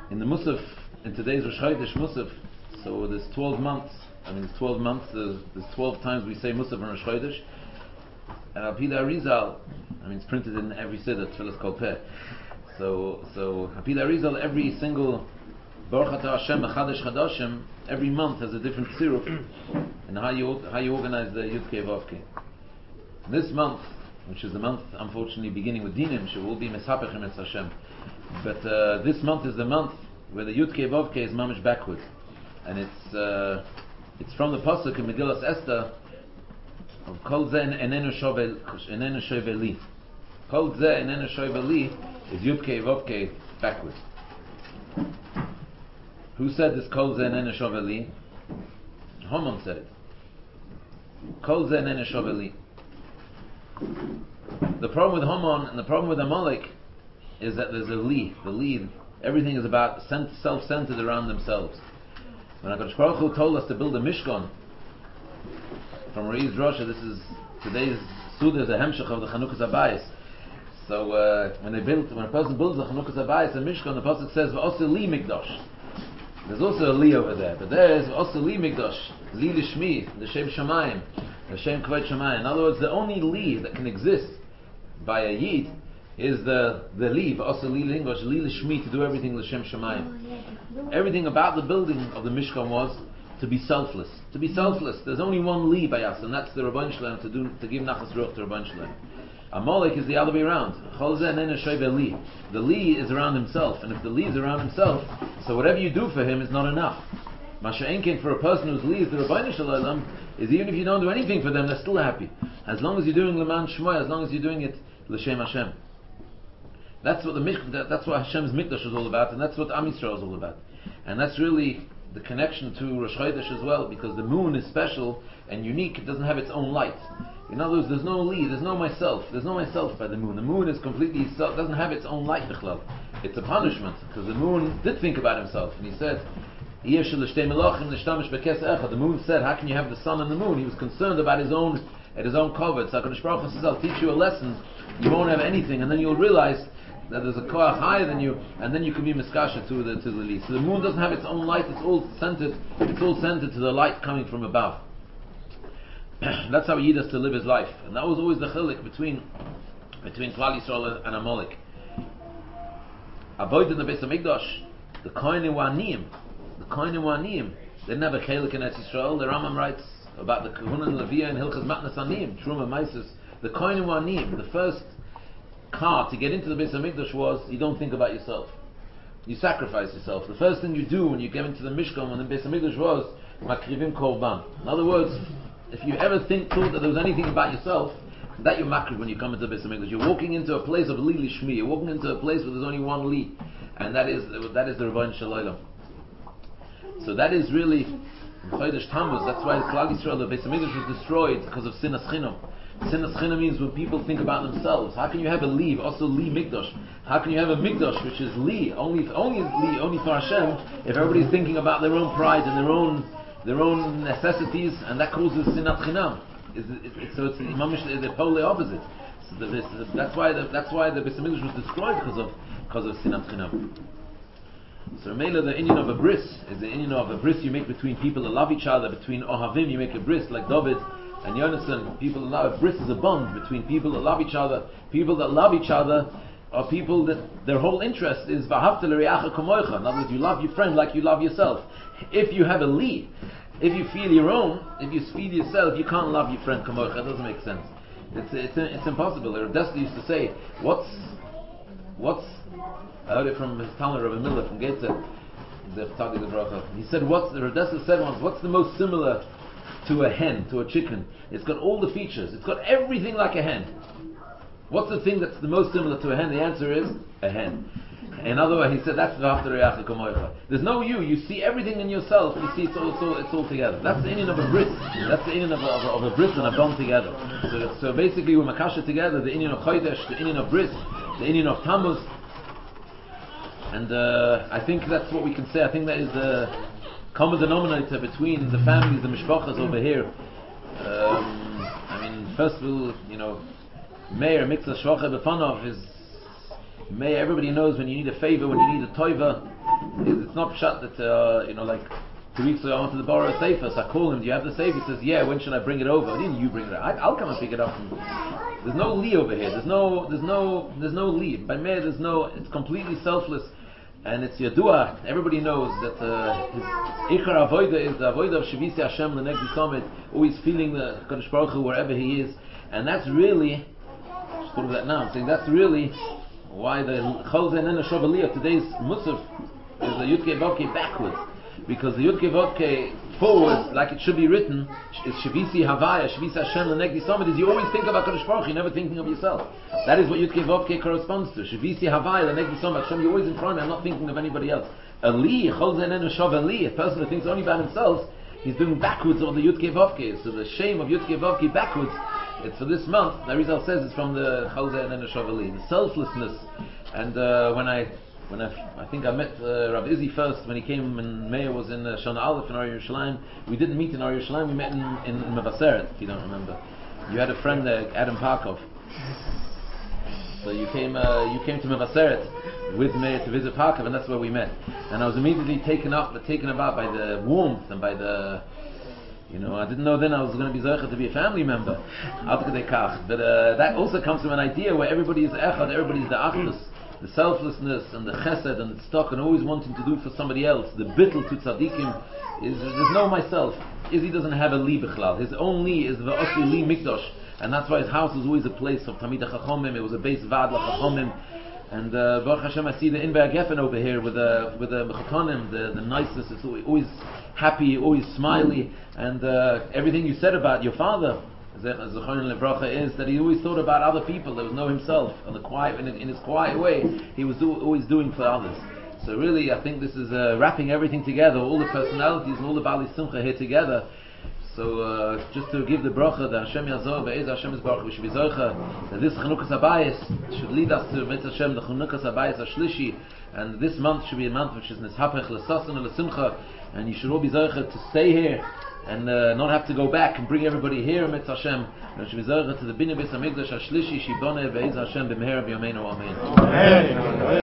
In the Musaf, in today's Rosh Chodesh Musaf, so there's 12 months. There's 12 times we say Musaf on Rosh Chodesh. And Al Pi the Arizal, it's printed in every Siddur, Tfilas Kol Peh. So Al Pi the Arizal, every single Baruch Atah Hashem Echadash Chadashim, every month has a different siruf, and how you organize the Yud Kei Vav Kei. This month, which is the month, unfortunately, beginning with Dinim, she will be Meshapechim et Hashem. But this month is the month where the Yud Kei Vav Kei is mamish backwards, and it's from the pasuk in Megillas Esther of Kol Zeh Enenu Shovel Li. Kol Zeh Enenu Shovel Li is Yud Kei Vav Kei backwards. Who said this Kol Zeh Enenu Shovel Li? Haman said it. Kol Zeh Enenu Shovel Li. The problem with Haman and the problem with Amalek is that there's a li. The li, everything is about self-centered around themselves. When HaKadosh Baruch Hu told us to build a Mishkan, from Rei's Rosha, this is today's Suda, is a hemshech of the Chanukas Abayis. So when a person builds a Chanukas Abayis, a Mishkan, the pasuk says V'osu li mikdash. There's also a li over there, but there is V'osu li mikdash, li lishmi, the Shem Shamayim, the Shem Kvod Shamayim. In other words, the only li that can exist by a yid is the li, V'osu li lingosh, li lishmi, to do everything l'Shem Shamayim. Everything about the building of the Mishkan was to be selfless. To be selfless. There's only one li by us, and that's the Rabban Shalom, to give Nachas Ruach to Rabban Shalom. Amalek is the other way around. The li is around himself, and if the li is around himself, so whatever you do for him is not enough. Masha'enkin, for a person whose li is the Rabban Shalom, is even if you don't do anything for them, they're still happy. As long as you're doing Leman Shmoy, as long as you're doing it L'Shem Hashem. That's what that's what Hashem's Mikdash is all about, and that's what Am Yisrael is all about. And that's really the connection to Rosh Chodesh as well, because the moon is special and unique. It doesn't have its own light. In other words, there's no li, there's no myself by the moon. The moon is completely doesn't have its own light. It's a punishment, because the moon did think about himself, and he said, the moon said, how can you have the sun and the moon? He was concerned about his own covet. So HaKadosh Baruch Hu says, I'll teach you a lesson, you won't have anything, and then you'll realize that there's a koach higher than you, and then you can be miskasha to the li. So the moon doesn't have its own light, it's all centered to the light coming from above. That's how he yid us to live his life. And that was always the chilik between Klal Yisrael and Amalek. Avoid in the Beis HaMikdash, the Kohanim Wa'aniyim, they didn't have a chilik in Eretz Yisrael. The Rambam writes about the Kahuna and Leviah and Hilchas Matnas Aniyim, Truma Maisus. The Kohanim Wa'aniyim, the first car to get into the Beis HaMikdash was, you don't think about yourself. You sacrifice yourself. The first thing you do when you get into the Mishkan, when the Beis HaMikdash was, Makrivim Korban. In other words, if you ever thought that there was anything about yourself, that you're makriv when you come into the Beis HaMikdash. You're walking into a place of li lishmi. You're walking into a place where there's only one li, and that is the Rabban Shalom. So that is really Chodesh Tammuz. That's why Klal Yisrael, the Beis HaMikdash was destroyed because of sinas chinam. Sinas chinam means when people think about themselves. How can you have a li, also li mikdash? How can you have a mikdash which is li, only for Hashem, if everybody's thinking about their own pride and their own necessities, and that causes sinat chinam. So it's the polar opposite. So that's why the Beis HaMikdash was destroyed because of sinat chinam. So Mela, the inyan of a bris is the inyan of a bris you make between people that love each other. Between ohavim you make a bris, like David and Yonasan. People that love, a bris is a bond between people that love each other. People that love each other are people that their whole interest is v'ahavta l'reacha kamoicha. In other words, you love your friend like you love yourself. If you have a li, if you feel your own, if you feed yourself, you can't love your friend kamoicha. It doesn't make sense. It's impossible. Rav Dessler used to say, what's I heard it from his Talmud Rabbi Miller from Getze, the Tzaddik the Bracha. He said, Rav Dessler said once, what's the most similar to a hen, to a chicken? It's got all the features. It's got everything like a hen. What's the thing that's the most similar to a hen? The answer is a hen. In other words, he said, that's v'after re'acha kamoicha. There's no you. You see everything in yourself. You see it's all together. That's the inyan of a bris. That's the inyan of a bris and a bond together. So basically, we're makasha together. The inyan of chodesh, the inyan of bris, the inyan of tammuz. And I think that's what we can say. I think that is the common denominator between the families, the mishpachas over here. First of all, Meir Mitzvah Shvacha Befanov is Meir. Everybody knows when you need a favor, when you need a toiva, It's not shut that like 2 weeks ago I went to the borrow a sefer, so I call him, do you have the sefer? He says, yeah, when should I bring it over? Didn't you bring it over? I'll come and pick it up. There's no li over here. There's no li. By me, it's completely selfless. And it's Yadua. Everybody knows that his Ichar Avoida is the Avoida of Shavisi Hashem L'Negdi Summit, always feeling the Kadosh Baruch Hu wherever he is. And that's really, just thought of that now, I'm saying that's really why the Chol Zeh Nena Shovaliyah, today's Musaf, is the Yudke Vodke backwards. Because the Yudke Vodke forwards, like it should be written, is Shavisi Havaya, Shavisi Hashem L'Negdi Summit, is you always think about Kadosh Baruch Hu, you're never thinking of yourself. That is what Yudke Vodke corresponds to. Shavisi Havaya, L'Negdi Summit, Hashem, you're always in front of me, I'm not thinking of anybody else. Ali, Chol Zeh Nena Shovaliyah, a person who thinks only about himself, he's doing backwards of the Yudke Vodke. So the shame of Yudke Vodke backwards, it's for this month. The Arizal says it's from the Chol Zeh Nena Shovaliyah, the selflessness. And when I think I met Rav Izzy first when he came and Meir was in Shana Aleph in Ar Yerushalayim. We didn't meet in Ar Yerushalayim, we met in Mevaseret, if you don't remember. You had a friend there, Adam Parkov. So you came to Mevaseret with Meir to visit Parkov, and that's where we met. And I was immediately taken aback by the warmth and by the, I didn't know then I was going to be Zocher to be a family member. But that also comes from an idea where everybody is Echad, everybody is the Achdus. The selflessness and the chesed and the stock and always wanting to do it for somebody else. The bittul to tzaddikim is there's no myself. Izzy doesn't have a li bichlal. His own li is the osli li mikdosh, and that's why his house was always a place of tamid chachomim. It was a base vad chachomim. And Baruch Hashem, I see the Inber Geffen over here with the mechatonim, the niceness. It's always happy, always smiley, and everything you said about your father. Zechon Levracha is that he always thought about other people. There was no himself. In his quiet way, he was always doing for others. So really, I think this is wrapping everything together, all the personalities and all the Bali Simcha here together. So just to give the bracha that Hashem Yazor Be'ez Hashem is Baruch, we should be Zocha, that this Chanukas Habayis should lead us to Mitzvah Hashem, the Chanukas Habayis Ashlishi, and this month should be a month which is Nishapech L'Sasan L'Simcha, and you should all be Zocha to stay here and not have to go back and bring everybody here, Mitzvah Hashem. And should be Zocha to the Binyan Beis HaMikdash Ashlishi, Shiboneh Be'ez Hashem B'meher B'Yameinu Amen.